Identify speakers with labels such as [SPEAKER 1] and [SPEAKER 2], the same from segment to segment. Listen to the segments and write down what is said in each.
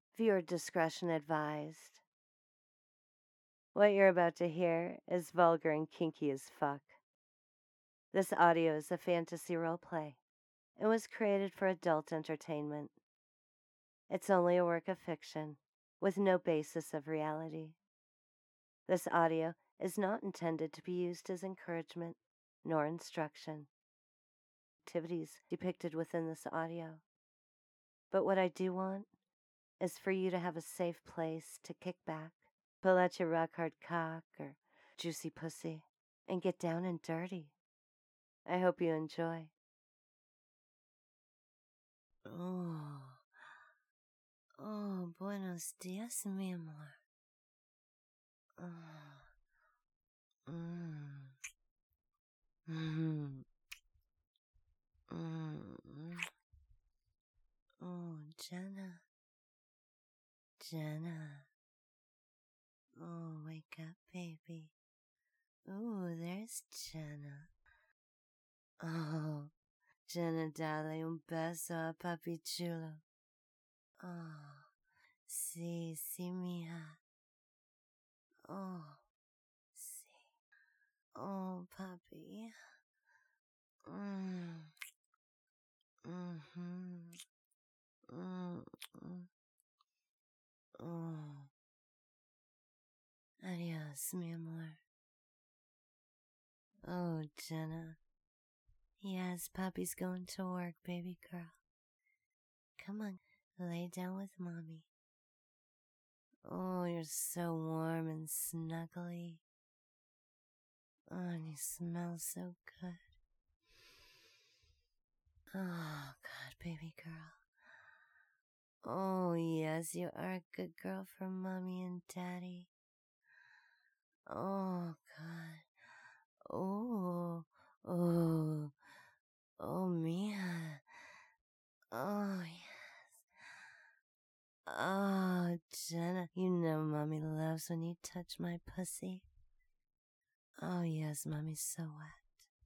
[SPEAKER 1] Viewer discretion advised. What you're about to hear is vulgar and kinky as fuck. This audio is a fantasy roleplay and was created for adult entertainment. It's only a work of fiction with no basis of reality. This audio is not intended to be used as encouragement nor instruction. Activities depicted within this audio. But what I do want is for you to have a safe place to kick back, pull out your rock hard cock or juicy pussy, and get down and dirty. I hope you enjoy. Buenos dias, mi amor. Jenna. Jenna. Oh, wake up, baby. Ooh, there's Jenna. Oh, Jenna, dale un beso a papi chulo. Oh, sí, mija. Oh, sí. Oh, papi. Oh. Adios, mi amor. Oh, Jenna. Yes, Papi's going to work, baby girl. Come on, lay down with Mommy. Oh, you're so warm and snuggly. Oh, and you smell so good. Oh, God, baby girl. Oh, yes, you are a good girl for Mommy and Daddy. Oh, God. Oh, Mia. Oh, yes. Oh, Jenna, you know Mommy loves when you touch my pussy. Oh, yes, Mommy's so wet.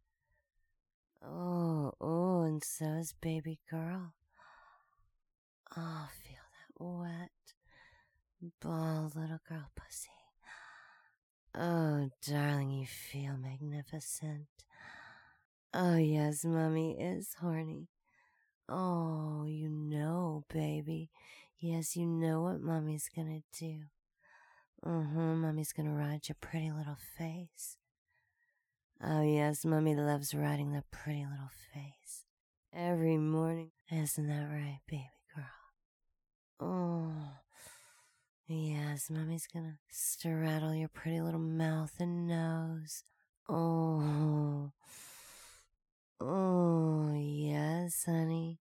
[SPEAKER 1] Oh, and so is baby girl. Oh, feel that wet, bald little girl pussy. Oh, darling, you feel magnificent. Oh, yes, Mommy is horny. Oh, you know, baby. Yes, you know what Mommy's gonna do. Mommy's gonna ride your pretty little face. Oh, yes, Mommy loves riding that pretty little face. Every morning. Isn't that right, baby girl? Oh, yes, Mommy's gonna straddle your pretty little mouth and nose. Oh, yes, honey.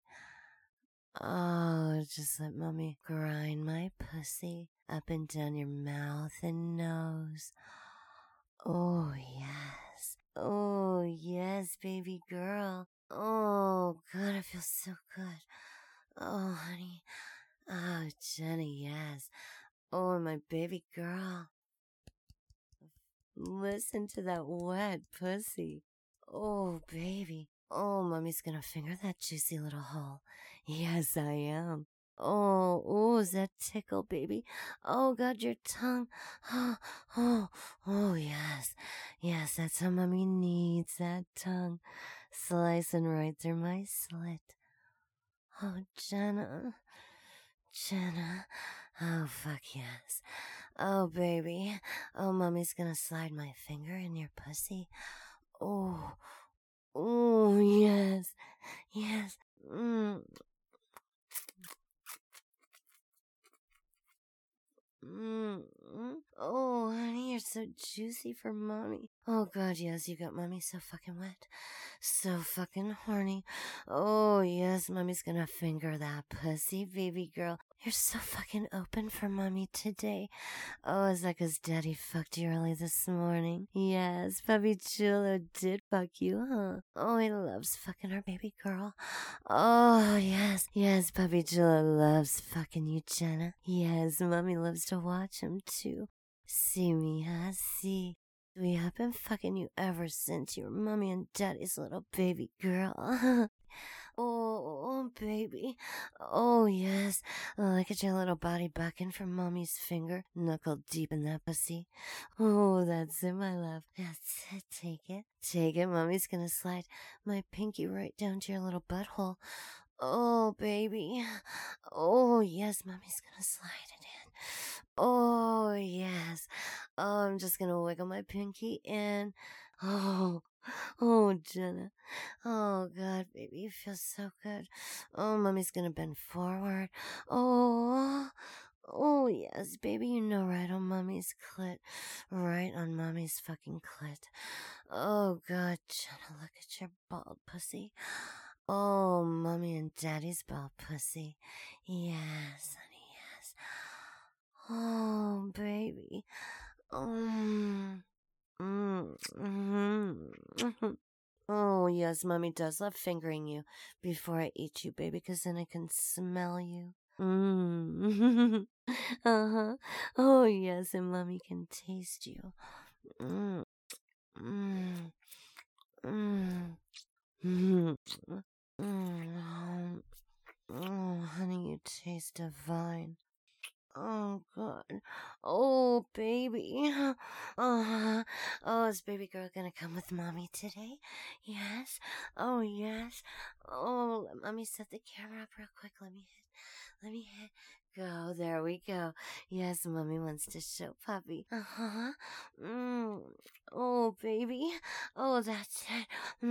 [SPEAKER 1] Oh, just let Mommy grind my pussy up and down your mouth and nose. Oh, yes. Oh, yes, baby girl. Oh, God, I feel so good. Oh, honey. Oh, Jenny, yes. Oh, my baby girl. Listen to that wet pussy. Oh, baby. Oh, Mommy's gonna finger that juicy little hole. Yes, I am. Oh, is that tickle, baby? Oh, God, your tongue. Oh, yes. Yes, that's how Mommy needs that tongue. Slicing right through my slit. Oh, Jenna. Oh, fuck yes. Oh, baby. Oh, Mommy's gonna slide my finger in your pussy. Oh, yes. Yes. Oh, honey, you're so juicy for Mommy. Oh, God, yes, you got Mommy so fucking wet. So fucking horny. Oh, yes, Mommy's gonna finger that pussy, baby girl. You're so fucking open for Mommy today. Oh, is that 'cause Daddy fucked you early this morning? Yes, Papi Chulo did fuck you, huh? Oh, he loves fucking our baby girl. Oh, yes. Yes, Papi Chulo loves fucking you, Jenna. Yes, Mommy loves to watch him, too. See me, huh? See. We have been fucking you ever since you were Mommy and Daddy's little baby girl. Oh, baby. Oh, yes. yes. Look at your little body bucking for mommy's finger, knuckled deep in that pussy. Oh, that's it, my love. That's it. Take it. Take it. Mommy's gonna slide my pinky right down to your little butthole. Oh, baby. Oh, yes, mommy's gonna slide it in. Oh, yes. Oh, I'm just gonna wiggle my pinky in. Oh, oh, Jenna. Oh, God, baby, you feel so good. Oh, mommy's gonna bend forward. Oh, oh, yes, baby, you know, right on mommy's clit. Right on mommy's fucking clit. Oh, God, Jenna, look at your bald pussy. Oh, mommy and daddy's bald pussy. Yes, honey, yes. Oh, baby. Mm, Oh, yes, mommy does love fingering you before I eat you, baby, because then I can smell you. Uh-huh. Oh, yes, and mommy can taste you. Mm, mm, mm, mm, mm. Oh, honey, you taste divine. Oh, God. Oh, baby. Oh, oh, is baby girl gonna come with mommy today? Yes. Oh, yes. Oh, let mommy set the camera up real quick. Let me hit. Go. There we go. Yes, mommy wants to show puppy. Uh-huh. Oh, baby. Oh, that's it.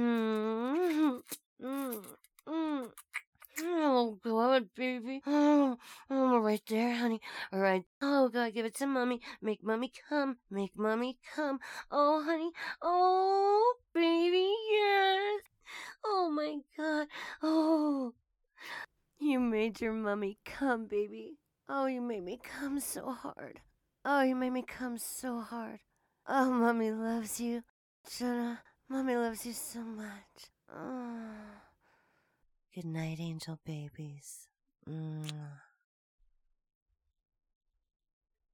[SPEAKER 1] Mm. Mm. Oh, God, baby. Oh, right there, honey. All right. Oh, God, give it to mommy. Make mommy come. Make mommy come. Oh, honey. Oh, baby, yes. Oh, my God. Oh, you made your mommy come, baby. Oh, you made me come so hard. Oh, you made me come so hard. Oh, mommy loves you. Jenna, mommy loves you so much. Oh. Good night, angel babies. Mwah.